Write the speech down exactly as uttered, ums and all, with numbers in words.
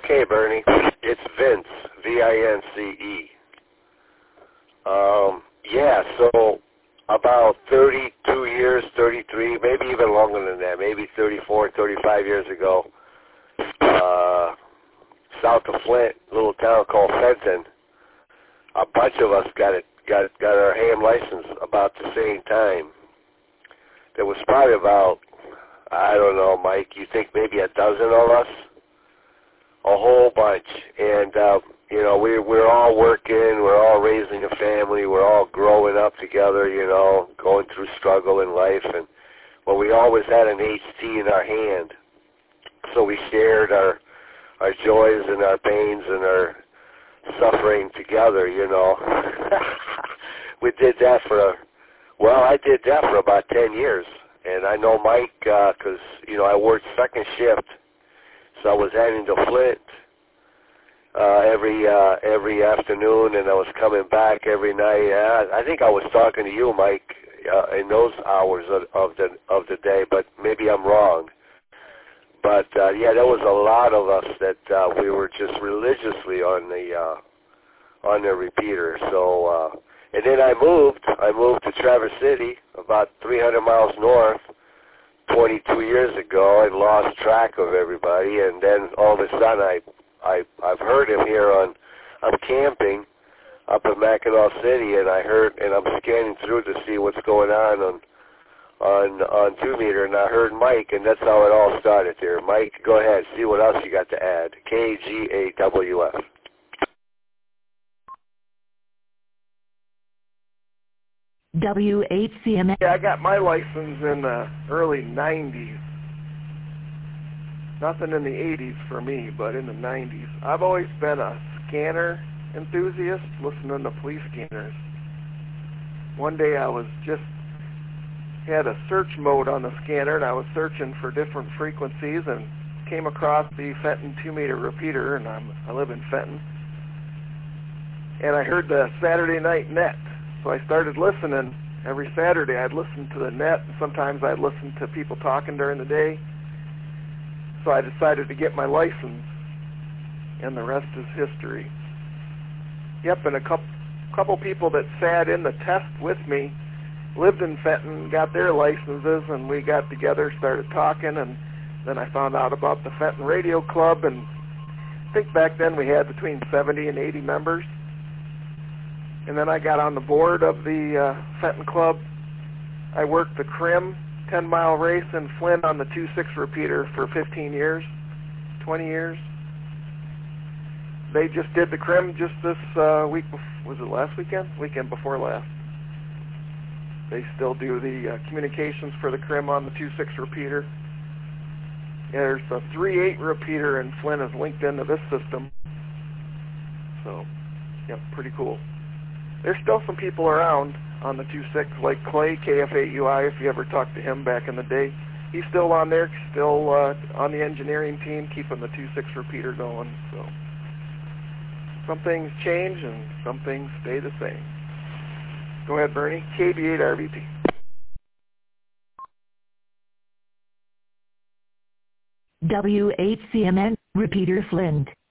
Okay, Bernie. It's Vince, V I N C E. Um, yeah, so about thirty-two years, thirty-three, maybe even longer than that, maybe thirty-four, thirty-five years ago, uh, south of Flint, a little town called Fenton, a bunch of us got it, got got our ham license about the same time. There was probably about, I don't know, Mike, you think maybe a dozen of us? A whole bunch. And, uh, you know, we, we're all working, we're all raising a family, we're all growing up together, you know, going through struggle in life. And well, we always had an H T in our hand. So we shared our, our joys and our pains and our suffering together, you know. We did that for, a, well, I did that for about ten years. And I know Mike, because, uh, you know, I worked second shift. So I was heading to Flint uh, every uh, every afternoon, and I was coming back every night. Uh, I think I was talking to you, Mike, uh, in those hours of, of the of the day, but maybe I'm wrong. But uh, yeah, there was a lot of us that uh, we were just religiously on the uh, on the repeater. So uh, and then I moved. I moved to Traverse City, about three hundred miles north. twenty-two years ago, I lost track of everybody, and then all of a sudden, I, I, I've heard him here on, I'm camping up in Mackinac City, and I heard, and I'm scanning through to see what's going on on, on, on two meter, and I heard Mike, and that's how it all started here. Mike, go ahead, see what else you got to add. K G A W F. W H C M. Yeah, I got my license in the early nineties. Nothing in the eighties for me, but in the nineties. I've always been a scanner enthusiast, listening to police scanners. One day I was just, had a search mode on the scanner, and I was searching for different frequencies and came across the Fenton two meter repeater, and I'm, I live in Fenton. And I heard the Saturday night net. So I started listening. Every Saturday I'd listen to the net, and sometimes I'd listen to people talking during the day. So I decided to get my license, and the rest is history. Yep, and a couple, couple people that sat in the test with me lived in Fenton, got their licenses, and we got together, started talking, and then I found out about the Fenton Radio Club, and I think back then we had between seventy and eighty members. And then I got on the board of the uh, Fenton Club. I worked the Crim ten mile race in Flint on the two six repeater for fifteen years, twenty years. They just did the Crim just this uh, week, was it last weekend? Weekend before last. They still do the uh, communications for the Crim on the two six repeater. There's a three eight repeater in Flint is linked into this system. So, yeah, pretty cool. There's still some people around on the two six, like Clay, K F eight U I, if you ever talked to him back in the day. He's still on there, still uh, on the engineering team, keeping the two six repeater going. So some things change and some things stay the same. Go ahead, Bernie. K B eight R V T. W H C M N, Repeater Flint.